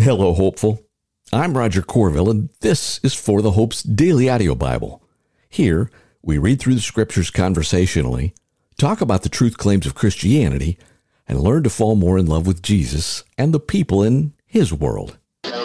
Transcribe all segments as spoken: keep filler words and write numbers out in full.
Hello, Hopeful. I'm Roger Corville, and this is For the Hope's Daily Audio Bible. Here, we read through the Scriptures conversationally, talk about the truth claims of Christianity, and learn to fall more in love with Jesus and the people in His world.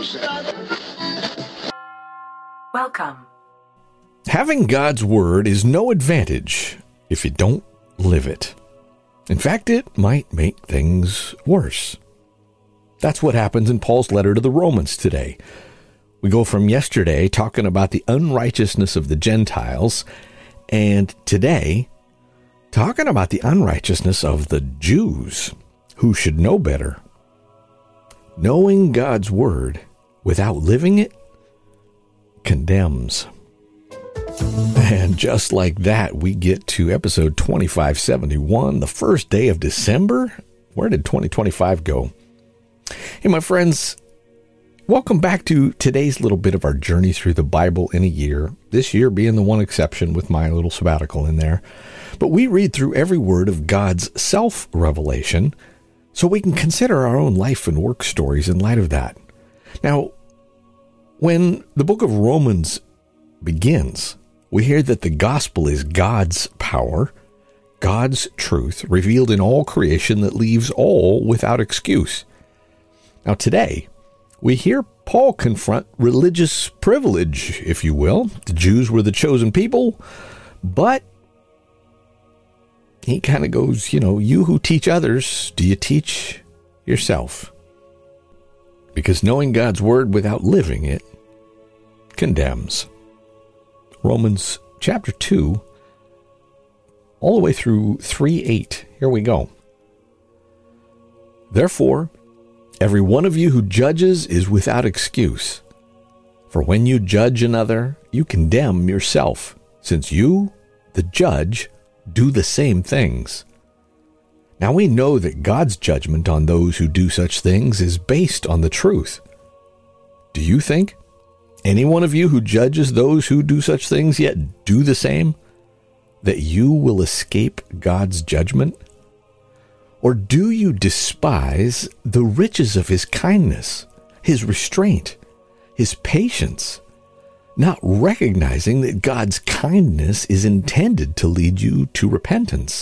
Welcome. Having God's Word is no advantage if you don't live it. In fact, it might make things worse. That's what happens in Paul's letter to the Romans today. We go from yesterday talking about the unrighteousness of the Gentiles, and today talking about the unrighteousness of the Jews, who should know better. Knowing God's Word without living it condemns. And just like that, we get to episode twenty-five seventy-one, the first day of December. Where did twenty twenty-five go? Hey, my friends, welcome back to today's little bit of our journey through the Bible in a year, this year being the one exception with my little sabbatical in there. But we read through every word of God's self-revelation so we can consider our own life and work stories in light of that. Now, when the book of Romans begins, we hear that the gospel is God's power, God's truth, revealed in all creation that leaves all without excuse. Now today, we hear Paul confront religious privilege, if you will. The Jews were the chosen people, but he kind of goes, you know, you who teach others, do you teach yourself? Because knowing God's word without living it condemns. Romans chapter two, all the way through three eight. Here we go. Therefore, every one of you who judges is without excuse. For when you judge another, you condemn yourself, since you, the judge, do the same things. Now we know that God's judgment on those who do such things is based on the truth. Do you think any one of you who judges those who do such things yet do the same, that you will escape God's judgment? Or do you despise the riches of his kindness, his restraint, his patience, not recognizing that God's kindness is intended to lead you to repentance?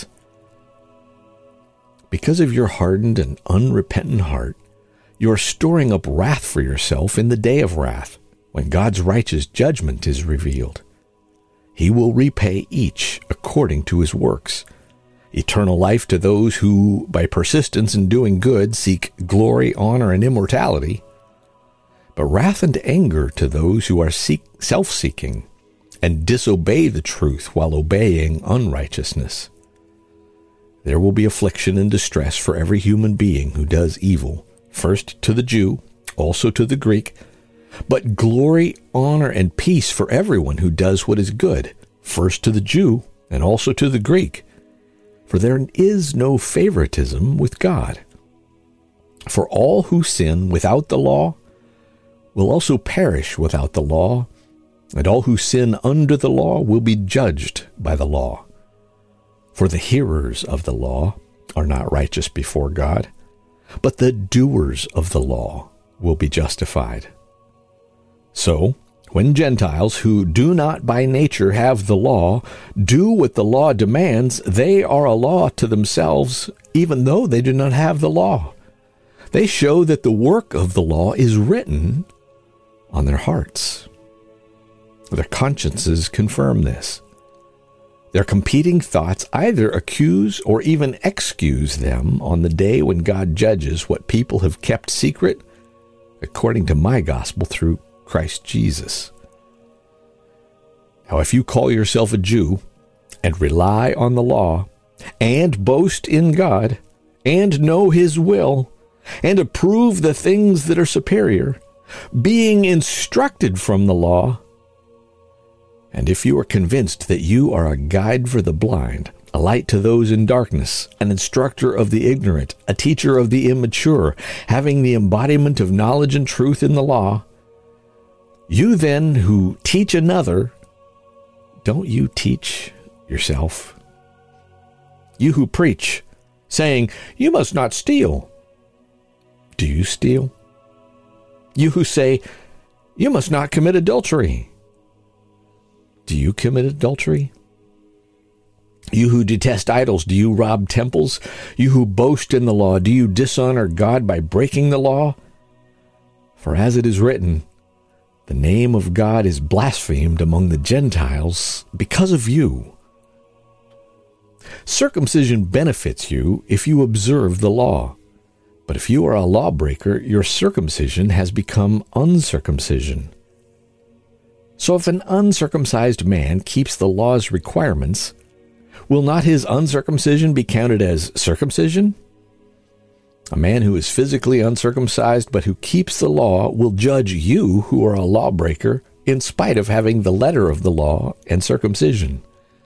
Because of your hardened and unrepentant heart, you are storing up wrath for yourself in the day of wrath, when God's righteous judgment is revealed. He will repay each according to his works. Eternal life to those who, by persistence in doing good, seek glory, honor, and immortality, but wrath and anger to those who are seek, self-seeking and disobey the truth while obeying unrighteousness. There will be affliction and distress for every human being who does evil, first to the Jew, also to the Greek, but glory, honor, and peace for everyone who does what is good, first to the Jew and also to the Greek. For there is no favoritism with God. For all who sin without the law will also perish without the law, and all who sin under the law will be judged by the law. For the hearers of the law are not righteous before God, but the doers of the law will be justified. So, when Gentiles who do not by nature have the law do what the law demands, they are a law to themselves, even though they do not have the law. They show that the work of the law is written on their hearts. Their consciences confirm this. Their competing thoughts either accuse or even excuse them on the day when God judges what people have kept secret, according to my gospel through Christ Jesus. Now, if you call yourself a Jew and rely on the law and boast in God and know his will and approve the things that are superior, being instructed from the law, and if you are convinced that you are a guide for the blind, a light to those in darkness, an instructor of the ignorant, a teacher of the immature, having the embodiment of knowledge and truth in the law, you then who teach another, don't you teach yourself? You who preach, saying, you must not steal, do you steal? You who say, you must not commit adultery. Do you commit adultery? You who detest idols, do you rob temples? You who boast in the law, do you dishonor God by breaking the law? For as it is written, the name of God is blasphemed among the Gentiles because of you. Circumcision benefits you if you observe the law. But if you are a lawbreaker, your circumcision has become uncircumcision. So if an uncircumcised man keeps the law's requirements, will not his uncircumcision be counted as circumcision? A man who is physically uncircumcised but who keeps the law will judge you who are a lawbreaker in spite of having the letter of the law and circumcision.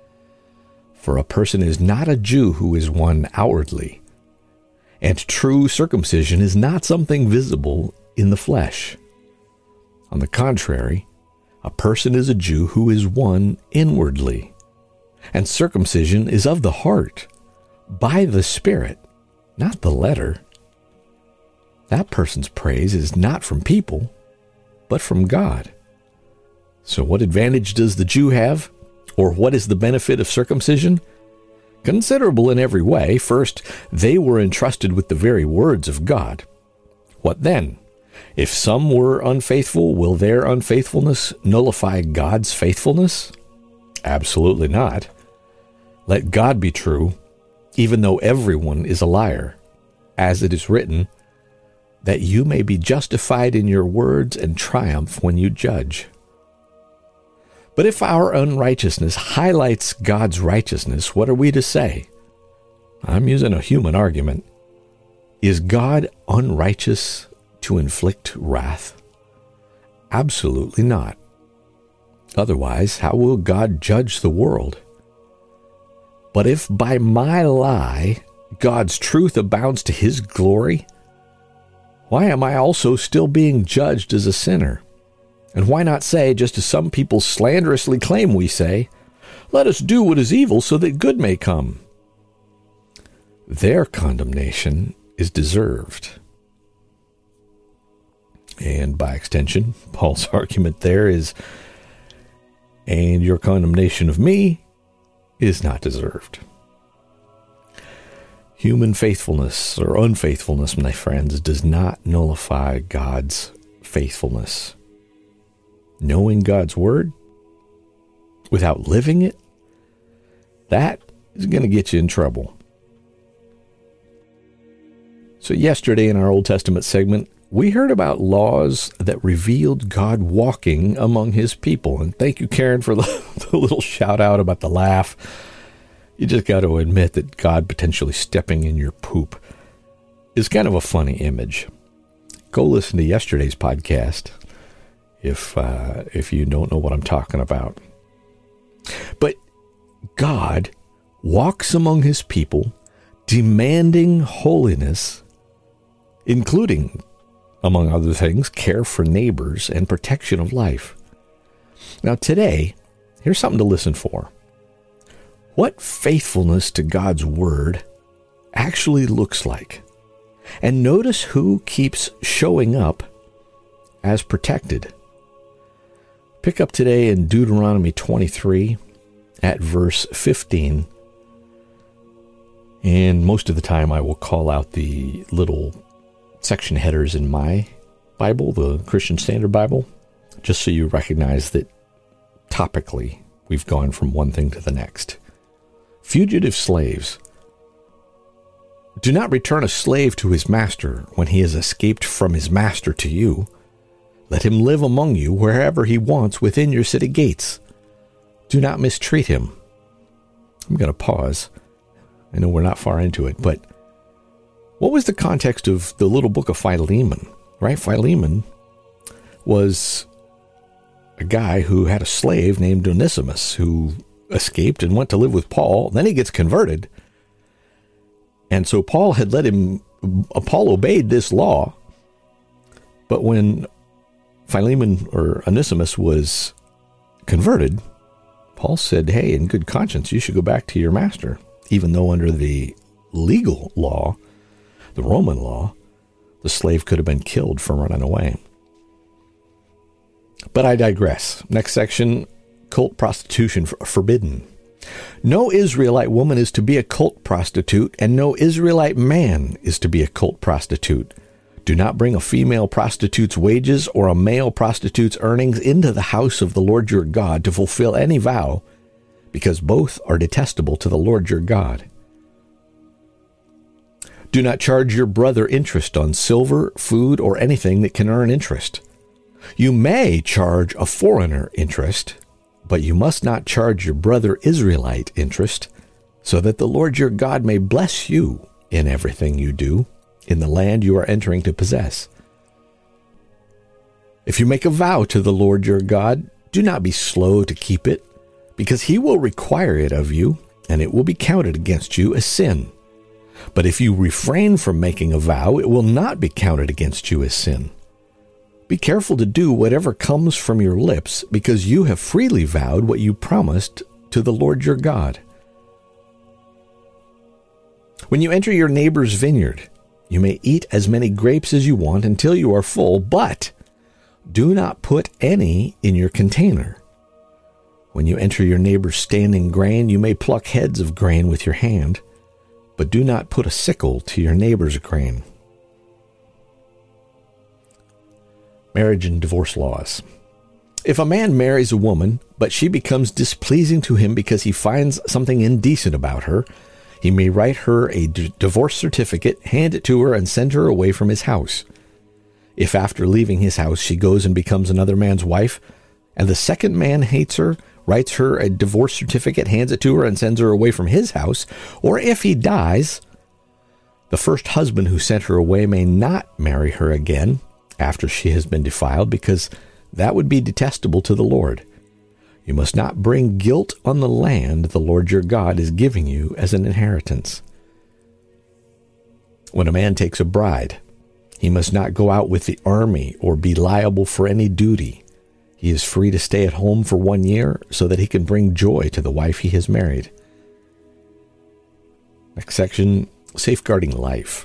For a person is not a Jew who is one outwardly, and true circumcision is not something visible in the flesh. On the contrary, a person is a Jew who is one inwardly, and circumcision is of the heart, by the Spirit, not the letter. That person's praise is not from people, but from God. So what advantage does the Jew have? Or what is the benefit of circumcision? Considerable in every way. First, they were entrusted with the very words of God. What then? If some were unfaithful, will their unfaithfulness nullify God's faithfulness? Absolutely not. Let God be true, even though everyone is a liar, as it is written, that you may be justified in your words and triumph when you judge. But if our unrighteousness highlights God's righteousness, what are we to say? I'm using a human argument. Is God unrighteous to inflict wrath? Absolutely not. Otherwise, how will God judge the world? But if by my lie God's truth abounds to his glory, why am I also still being judged as a sinner? And why not say, just as some people slanderously claim we say, let us do what is evil so that good may come? Their condemnation is deserved. And by extension, Paul's argument there is, and your condemnation of me is not deserved. Human faithfulness or unfaithfulness, my friends, does not nullify God's faithfulness. Knowing God's word without living it, that is going to get you in trouble. So yesterday in our Old Testament segment, we heard about laws that revealed God walking among his people. And thank you, Karen, for the, the little shout out about the laugh. You just got to admit that God potentially stepping in your poop is kind of a funny image. Go listen to yesterday's podcast if uh, if you don't know what I'm talking about. But God walks among his people, demanding holiness, including, among other things, care for neighbors and protection of life. Now today, here's something to listen for. What faithfulness to God's word actually looks like. And notice who keeps showing up as protected. Pick up today in Deuteronomy twenty-three at verse fifteen. And most of the time I will call out the little section headers in my Bible, the Christian Standard Bible, just so you recognize that topically we've gone from one thing to the next. Fugitive slaves. Do not return a slave to his master when he has escaped from his master to you. Let him live among you wherever he wants within your city gates. Do not mistreat him. I'm going to pause. I know we're not far into it, but what was the context of the little book of Philemon, right? Philemon was a guy who had a slave named Onesimus who escaped and went to live with Paul. Then he gets converted. And so Paul had let him, Paul obeyed this law. But when Philemon or Onesimus was converted, Paul said, hey, in good conscience, you should go back to your master, even though under the legal law, the Roman law, the slave could have been killed for running away. But I digress. Next section, cult prostitution forbidden. No Israelite woman is to be a cult prostitute, and no Israelite man is to be a cult prostitute. Do not bring a female prostitute's wages or a male prostitute's earnings into the house of the Lord your God to fulfill any vow, because both are detestable to the Lord your God. Do not charge your brother interest on silver, food, or anything that can earn interest. You may charge a foreigner interest, but you must not charge your brother Israelite interest, so that the Lord your God may bless you in everything you do in the land you are entering to possess. If you make a vow to the Lord your God, do not be slow to keep it, because he will require it of you, and it will be counted against you as sin. But if you refrain from making a vow, it will not be counted against you as sin. Be careful to do whatever comes from your lips, because you have freely vowed what you promised to the Lord your God. When you enter your neighbor's vineyard, you may eat as many grapes as you want until you are full, but do not put any in your container. When you enter your neighbor's standing grain, you may pluck heads of grain with your hand, but do not put a sickle to your neighbor's grain. Marriage and divorce laws. If a man marries a woman, but she becomes displeasing to him because he finds something indecent about her, he may write her a d- divorce certificate, hand it to her, and send her away from his house. If after leaving his house she goes and becomes another man's wife, and the second man hates her, writes her a divorce certificate, hands it to her, and sends her away from his house, or if he dies, the first husband who sent her away may not marry her again after she has been defiled, because that would be detestable to the Lord. You must not bring guilt on the land the Lord your God is giving you as an inheritance. When a man takes a bride, he must not go out with the army or be liable for any duty. He is free to stay at home for one year so that he can bring joy to the wife he has married. Next section, safeguarding life.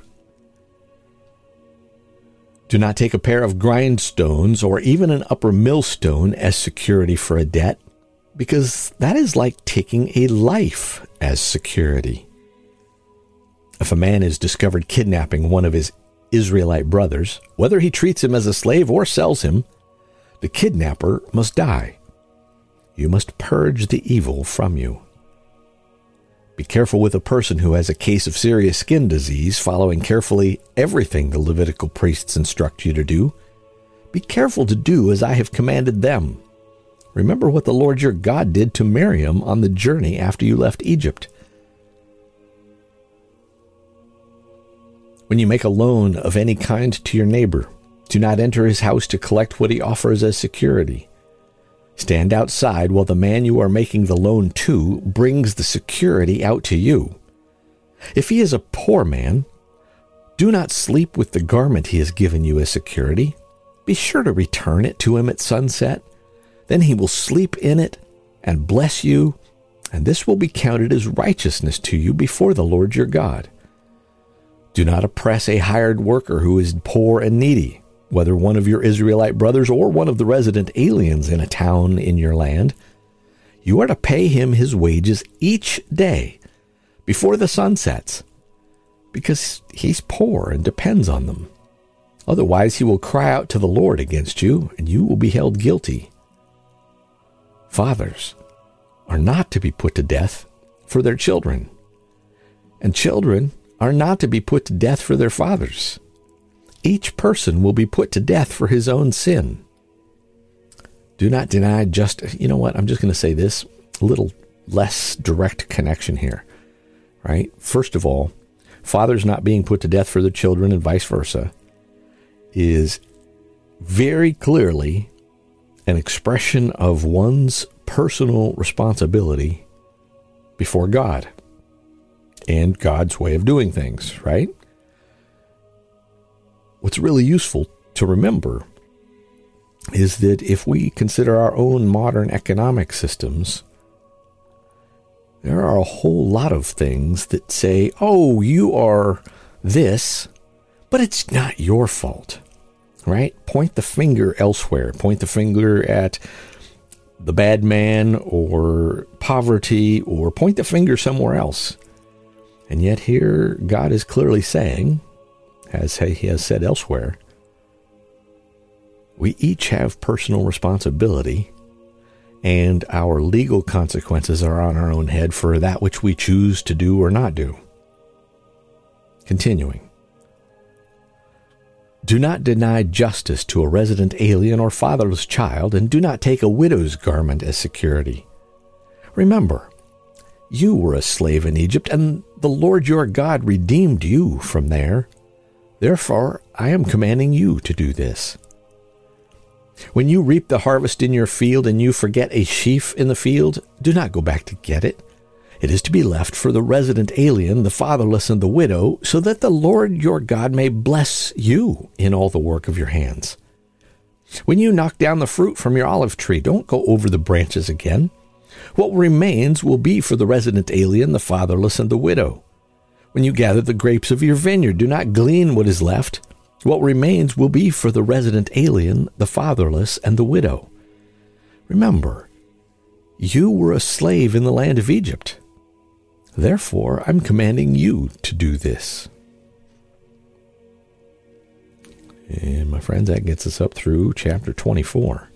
Do not take a pair of grindstones or even an upper millstone as security for a debt, because that is like taking a life as security. If a man is discovered kidnapping one of his Israelite brothers, whether he treats him as a slave or sells him, the kidnapper must die. You must purge the evil from you. Be careful with a person who has a case of serious skin disease, following carefully everything the Levitical priests instruct you to do. Be careful to do as I have commanded them. Remember what the Lord your God did to Miriam on the journey after you left Egypt. When you make a loan of any kind to your neighbor, do not enter his house to collect what he offers as security. Stand outside while the man you are making the loan to brings the security out to you. If he is a poor man, do not sleep with the garment he has given you as security. Be sure to return it to him at sunset. Then he will sleep in it and bless you, and this will be counted as righteousness to you before the Lord your God. Do not oppress a hired worker who is poor and needy, whether one of your Israelite brothers or one of the resident aliens in a town in your land. You are to pay him his wages each day before the sun sets, because he's poor and depends on them. Otherwise, he will cry out to the Lord against you, and you will be held guilty. Fathers are not to be put to death for their children, and children are not to be put to death for their fathers. Each person will be put to death for his own sin. Do not deny justice. You know what? I'm just going to say this, a little less direct connection here, right? First of all, fathers not being put to death for their children and vice versa is very clearly an expression of one's personal responsibility before God and God's way of doing things, right? What's really useful to remember is that if we consider our own modern economic systems, there are a whole lot of things that say, oh, you are this, but it's not your fault. right? Point the finger elsewhere. Point the finger at the bad man or poverty, or point the finger somewhere else. And yet here God is clearly saying, as he has said elsewhere, we each have personal responsibility, and our legal consequences are on our own head for that which we choose to do or not do. Continuing. Do not deny justice to a resident alien or fatherless child, and do not take a widow's garment as security. Remember, you were a slave in Egypt, and the Lord your God redeemed you from there. Therefore, I am commanding you to do this. When you reap the harvest in your field and you forget a sheaf in the field, do not go back to get it. It is to be left for the resident alien, the fatherless, and the widow, so that the Lord your God may bless you in all the work of your hands. When you knock down the fruit from your olive tree, don't go over the branches again. What remains will be for the resident alien, the fatherless, and the widow. When you gather the grapes of your vineyard, do not glean what is left. What remains will be for the resident alien, the fatherless, and the widow. Remember, you were a slave in the land of Egypt. Therefore, I'm commanding you to do this. And my friends, that gets us up through chapter twenty-four.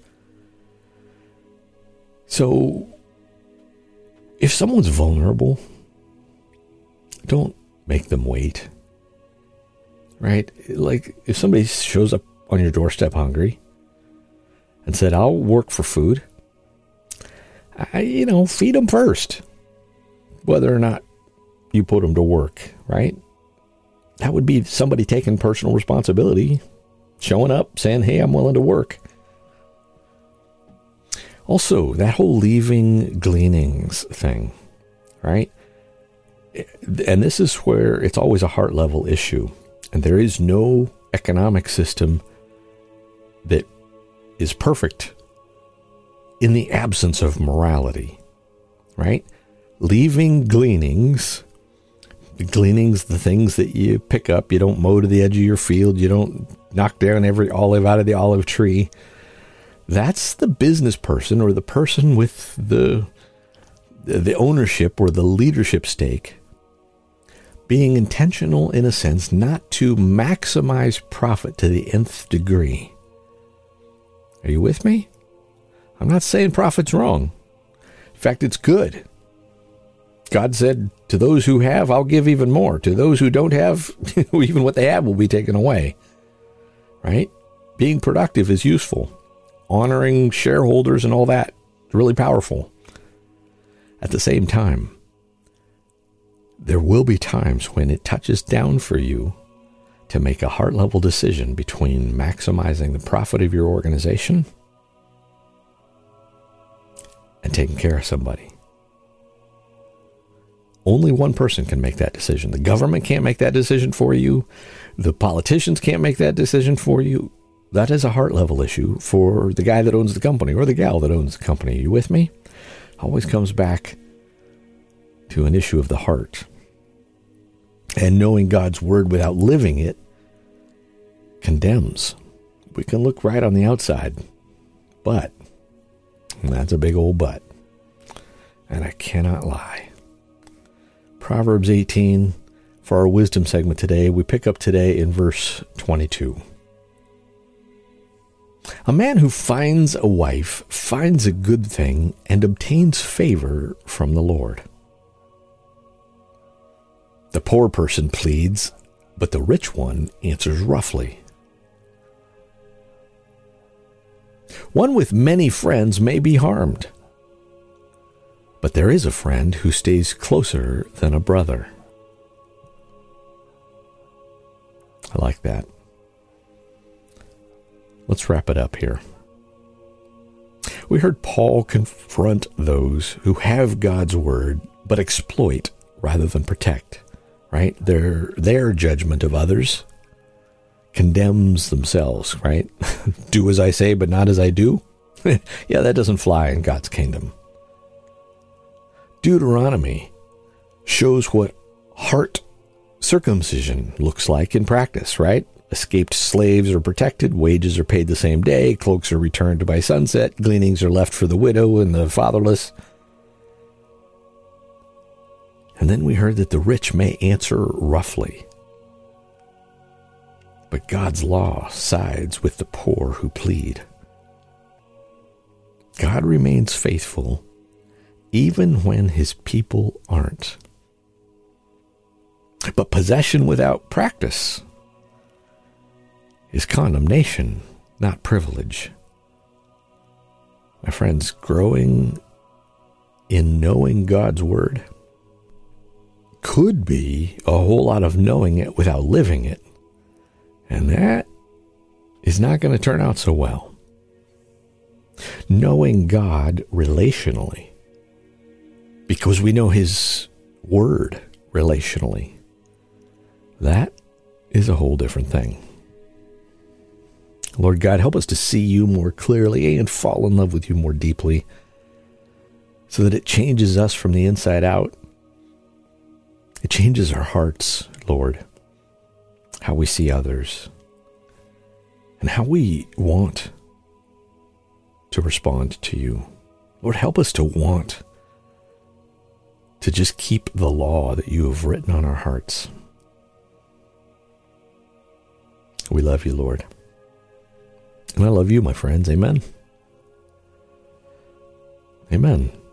So, if someone's vulnerable, don't make them wait. Right? Like, if somebody shows up on your doorstep hungry and said, I'll work for food, I, you know, feed them first, whether or not you put them to work, right? That would be somebody taking personal responsibility, showing up, saying, hey, I'm willing to work. Also, that whole leaving gleanings thing, right? And this is where it's always a heart level issue. And there is no economic system that is perfect in the absence of morality, right? Leaving gleanings, the gleanings, the things that you pick up, you don't mow to the edge of your field, you don't knock down every olive out of the olive tree. That's the business person or the person with the the ownership or the leadership stake being intentional, in a sense, not to maximize profit to the nth degree. Are you with me? I'm not saying profit's wrong. In fact, it's good. God said, to those who have, I'll give even more. To those who don't have, even what they have will be taken away. Right? Being productive is useful. Honoring shareholders and all that is really powerful. At the same time, there will be times when it touches down for you to make a heart-level decision between maximizing the profit of your organization and taking care of somebody. Only one person can make that decision. The government can't make that decision for you. The politicians can't make that decision for you. That is a heart-level issue for the guy that owns the company or the gal that owns the company. Are you with me? Always comes back to an issue of the heart. And knowing God's word without living it condemns. We can look right on the outside, but that's a big old but. And I cannot lie. Proverbs eighteen, for our wisdom segment today, we pick up today in verse twenty-two. A man who finds a wife finds a good thing and obtains favor from the Lord. The poor person pleads, but the rich one answers roughly. One with many friends may be harmed, but there is a friend who stays closer than a brother. I like that. Let's wrap it up here. We heard Paul confront those who have God's word but exploit rather than protect. Right? Their their judgment of others condemns themselves, right? Do as I say, but not as I do. Yeah, that doesn't fly in God's kingdom. Deuteronomy shows what heart circumcision looks like in practice, right? Escaped slaves are protected, wages are paid the same day, cloaks are returned by sunset, gleanings are left for the widow and the fatherless. And then we heard that the rich may answer roughly, but God's law sides with the poor who plead. God remains faithful even when his people aren't. But possession without practice is condemnation, not privilege. My friends, growing in knowing God's word could be a whole lot of knowing it without living it. And that is not going to turn out so well. Knowing God relationally, because we know his word relationally, that is a whole different thing. Lord God, help us to see you more clearly and fall in love with you more deeply so that it changes us from the inside out. It changes our hearts, Lord, how we see others, and how we want to respond to you. Lord, help us to want to just keep the law that you have written on our hearts. We love you, Lord. And I love you, my friends. Amen. Amen.